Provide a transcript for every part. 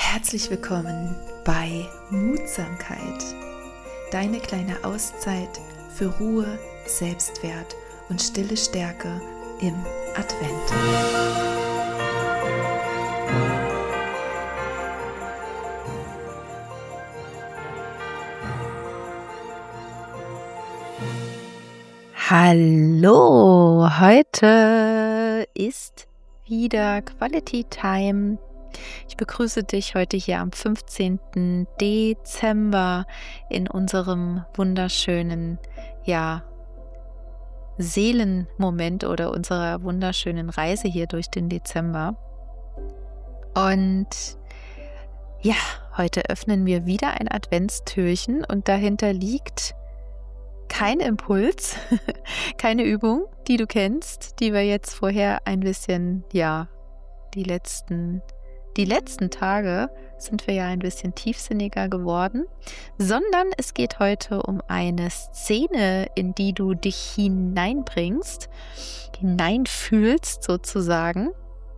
Herzlich willkommen bei Mutsamkeit, deine kleine Auszeit für Ruhe, Selbstwert und stille Stärke im Advent. Hallo, heute ist wieder Quality Time. Ich begrüße dich heute hier am 15. Dezember in unserem wunderschönen, Seelenmoment oder unserer wunderschönen Reise hier durch den Dezember. Und ja, heute öffnen wir wieder ein Adventstürchen und dahinter liegt kein Impuls, keine Übung, die du kennst, die wir jetzt vorher ein bisschen, die letzten Tage sind wir ja ein bisschen tiefsinniger geworden, sondern es geht heute um eine Szene, in die du dich hineinbringst, hineinfühlst sozusagen.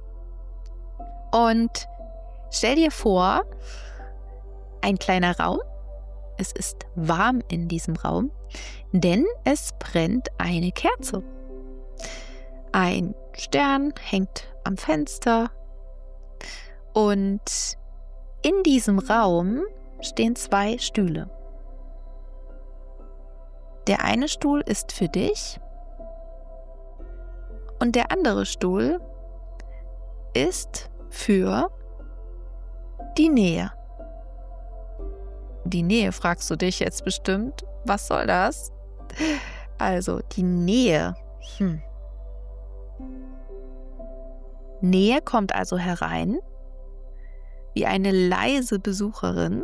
Und stell dir vor, ein kleiner Raum, es ist warm in diesem Raum, denn es brennt eine Kerze. Ein Stern hängt am Fenster. Und in diesem Raum stehen 2 Stühle. Der eine Stuhl ist für dich und der andere Stuhl ist für die Nähe. Die Nähe, fragst du dich jetzt bestimmt. Was soll das? Also, die Nähe. Nähe kommt also herein wie eine leise Besucherin.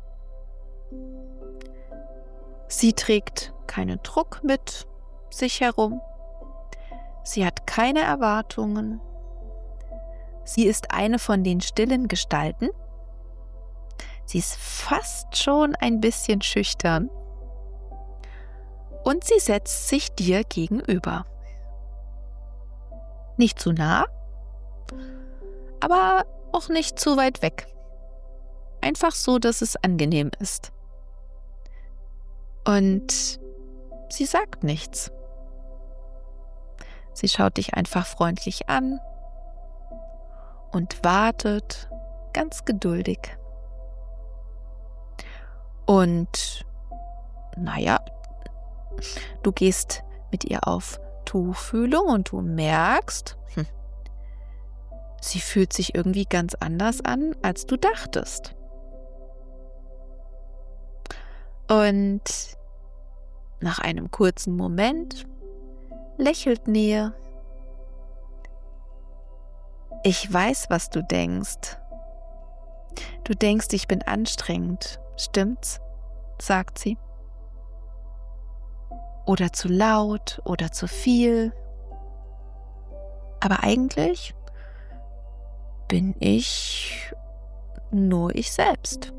Sie trägt keinen Druck mit sich herum. Sie hat keine Erwartungen. Sie ist eine von den stillen Gestalten. Sie ist fast schon ein bisschen schüchtern. Und sie setzt sich dir gegenüber. Nicht zu nah, aber auch nicht zu weit weg. Einfach so, dass es angenehm ist. Und sie sagt nichts. Sie schaut dich einfach freundlich an und wartet ganz geduldig. Und du gehst mit ihr auf Tuchfühlung und du merkst, sie fühlt sich irgendwie ganz anders an, als du dachtest. Und nach einem kurzen Moment lächelt Nähe. Ich weiß, was du denkst. Du denkst, ich bin anstrengend, stimmt's? Sagt sie. Oder zu laut oder zu viel. Aber eigentlich bin ich nur ich selbst.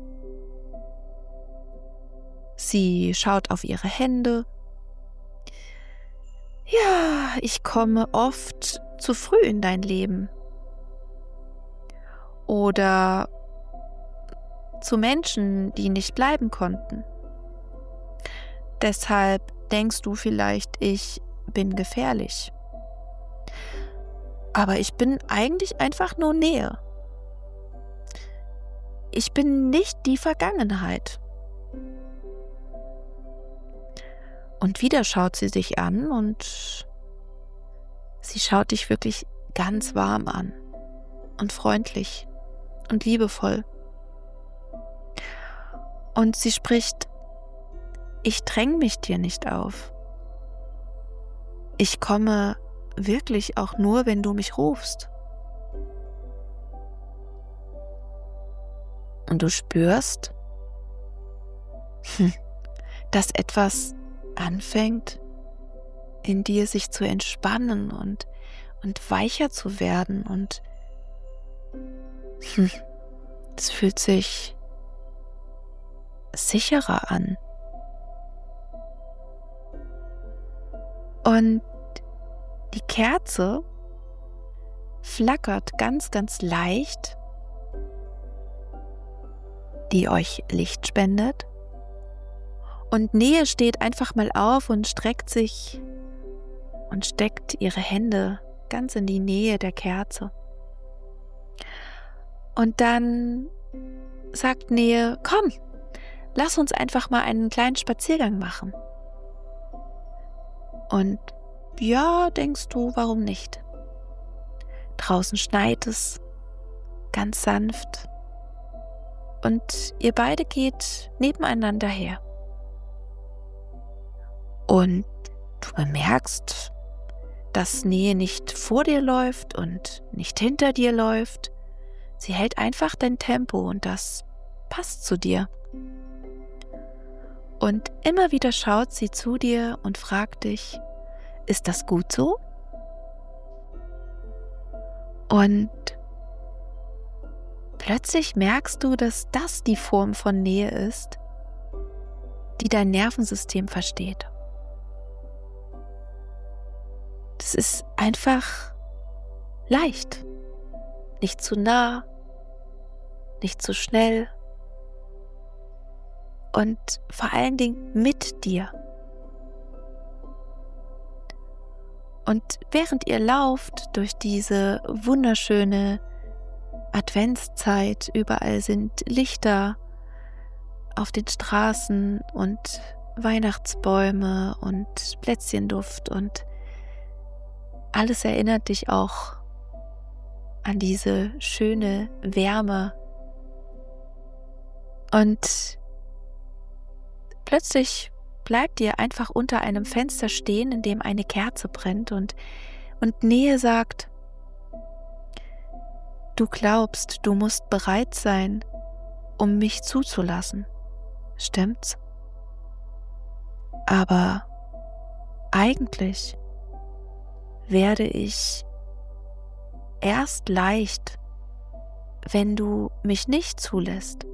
Sie schaut auf ihre Hände. Ja, ich komme oft zu früh in dein Leben. Oder zu Menschen, die nicht bleiben konnten. Deshalb denkst du vielleicht, ich bin gefährlich. Aber ich bin eigentlich einfach nur Nähe. Ich bin nicht die Vergangenheit. Und wieder schaut sie dich an und sie schaut dich wirklich ganz warm an und freundlich und liebevoll. Und sie spricht: Ich dränge mich dir nicht auf. Ich komme wirklich auch nur, wenn du mich rufst. Und du spürst, dass etwas anfängt, in dir sich zu entspannen und weicher zu werden. Und es fühlt sich sicherer an. Und die Kerze flackert ganz, ganz leicht die euch Licht spendet. Und Nähe steht einfach mal auf und streckt sich und steckt ihre Hände ganz in die Nähe der Kerze. Und dann sagt Nähe: Komm, lass uns einfach mal einen kleinen Spaziergang machen. Und ja, denkst du, warum nicht? Draußen schneit es ganz sanft und ihr beide geht nebeneinander her. Und du bemerkst, dass Nähe nicht vor dir läuft und nicht hinter dir läuft. Sie hält einfach dein Tempo und das passt zu dir. Und immer wieder schaut sie zu dir und fragt dich: Ist das gut so? Und plötzlich merkst du, dass das die Form von Nähe ist, die dein Nervensystem versteht. Das ist einfach leicht, nicht zu nah, nicht zu schnell und vor allen Dingen mit dir. Und während ihr lauft durch diese wunderschöne Adventszeit, überall sind Lichter auf den Straßen und Weihnachtsbäume und Plätzchenduft und alles erinnert dich auch an diese schöne Wärme. Und plötzlich bleibt ihr einfach unter einem Fenster stehen, in dem eine Kerze brennt und Nähe sagt: Du glaubst, du musst bereit sein, um mich zuzulassen. Stimmt's? Aber eigentlich werde ich erst leicht, wenn du mich nicht zulässt.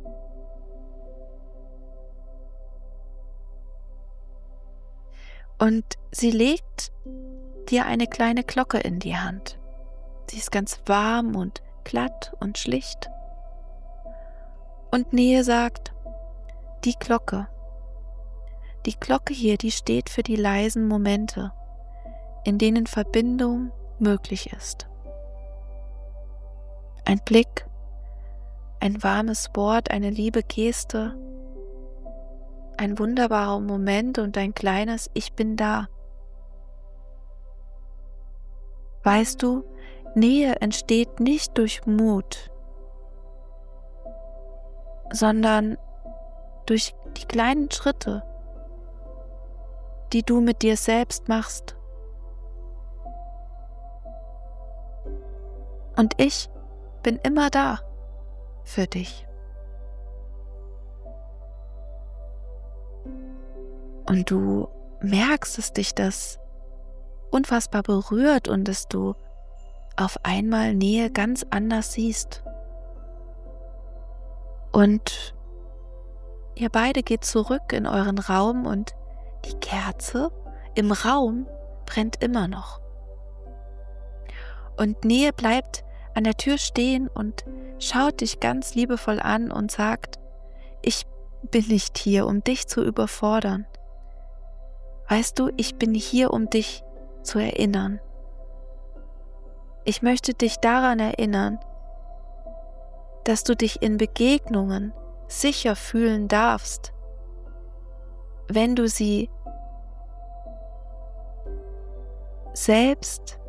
Und sie legt dir eine kleine Glocke in die Hand. Sie ist ganz warm und glatt und schlicht. Und Nähe sagt: Die Glocke hier, die steht für die leisen Momente, in denen Verbindung möglich ist. Ein Blick, ein warmes Wort, eine liebe Geste, ein wunderbarer Moment und ein kleines Ich bin da. Weißt du, Nähe entsteht nicht durch Mut, sondern durch die kleinen Schritte, die du mit dir selbst machst. Und ich bin immer da für dich. Und du merkst, dass dich das unfassbar berührt und dass du auf einmal Nähe ganz anders siehst. Und ihr beide geht zurück in euren Raum und die Kerze im Raum brennt immer noch. Und Nähe bleibt an der Tür stehen und schaut dich ganz liebevoll an und sagt: Ich bin nicht hier, um dich zu überfordern. Weißt du, ich bin hier, um dich zu erinnern. Ich möchte dich daran erinnern, dass du dich in Begegnungen sicher fühlen darfst, wenn du sie selbst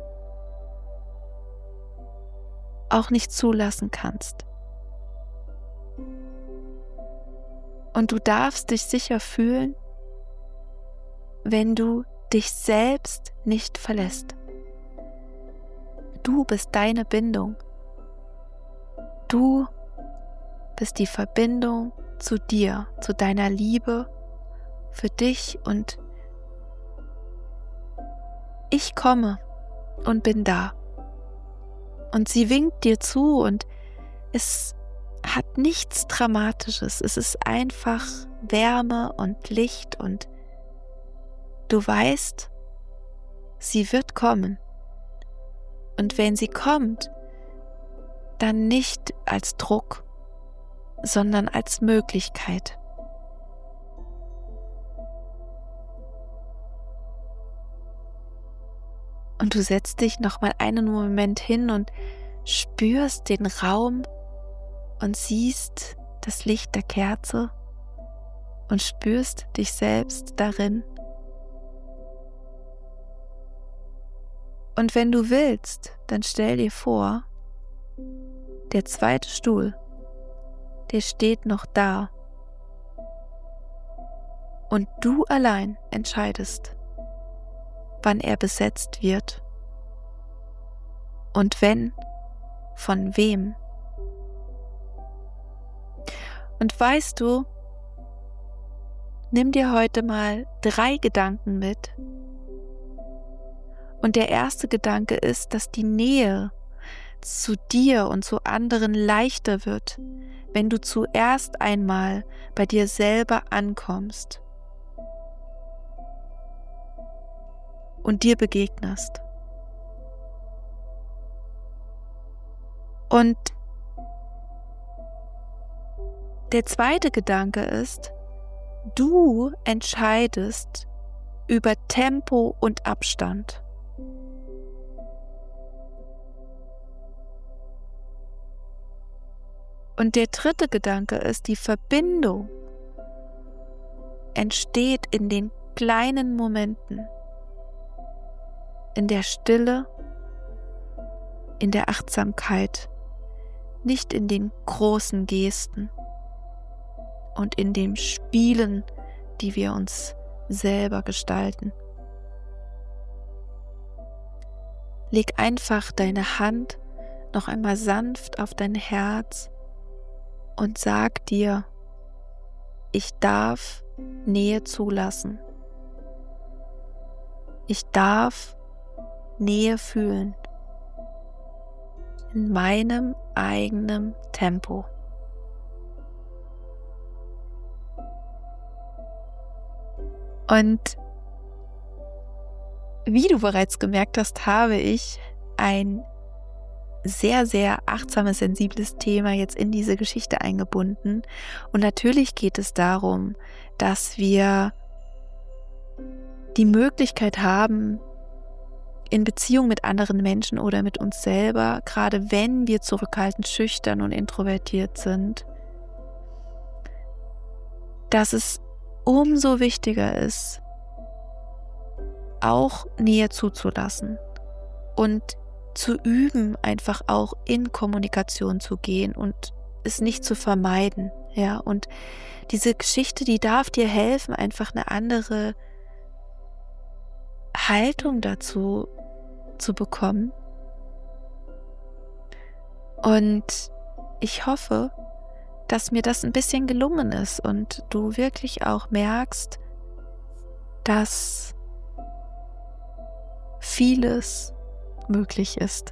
auch nicht zulassen kannst. Und du darfst dich sicher fühlen, wenn du dich selbst nicht verlässt. Du bist deine Bindung. Du bist die Verbindung zu dir, zu deiner Liebe für dich und ich komme und bin da. Und sie winkt dir zu und es hat nichts Dramatisches. Es ist einfach Wärme und Licht und du weißt, sie wird kommen. Und wenn sie kommt, dann nicht als Druck, sondern als Möglichkeit. Und du setzt dich nochmal einen Moment hin und spürst den Raum und siehst das Licht der Kerze und spürst dich selbst darin. Und wenn du willst, dann stell dir vor, der zweite Stuhl, der steht noch da. Und du allein entscheidest, wann er besetzt wird. Und wenn, von wem. Und weißt du, nimm dir heute mal 3 Gedanken mit. Und der erste Gedanke ist, dass die Nähe zu dir und zu anderen leichter wird, wenn du zuerst einmal bei dir selber ankommst und dir begegnest. Und der zweite Gedanke ist, du entscheidest über Tempo und Abstand. Und der dritte Gedanke ist, die Verbindung entsteht in den kleinen Momenten, in der Stille, in der Achtsamkeit, nicht in den großen Gesten und in dem Spielen, die wir uns selber gestalten. Leg einfach deine Hand noch einmal sanft auf dein Herz und sag dir, ich darf Nähe zulassen. Ich darf Nähe fühlen. In meinem eigenen Tempo. Und wie du bereits gemerkt hast, habe ich ein sehr, sehr achtsames, sensibles Thema jetzt in diese Geschichte eingebunden. Und natürlich geht es darum, dass wir die Möglichkeit haben, in Beziehung mit anderen Menschen oder mit uns selber, gerade wenn wir zurückhaltend, schüchtern und introvertiert sind, dass es umso wichtiger ist, auch Nähe zuzulassen und zu üben, einfach auch in Kommunikation zu gehen und es nicht zu vermeiden. Ja, und diese Geschichte, die darf dir helfen, einfach eine andere Haltung dazu zu bekommen. Und ich hoffe, dass mir das ein bisschen gelungen ist und du wirklich auch merkst, dass vieles möglich ist.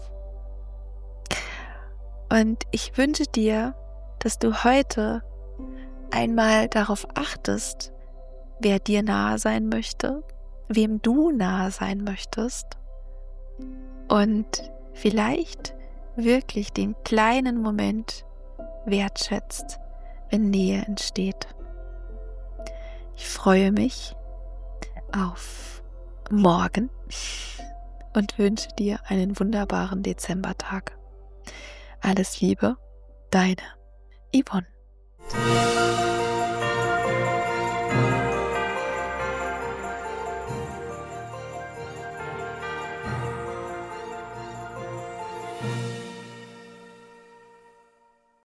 Und ich wünsche dir, dass du heute einmal darauf achtest, wer dir nahe sein möchte, wem du nahe sein möchtest und vielleicht wirklich den kleinen Moment wertschätzt, wenn Nähe entsteht. Ich freue mich auf morgen und wünsche dir einen wunderbaren Dezembertag. Alles Liebe, deine Yvonne.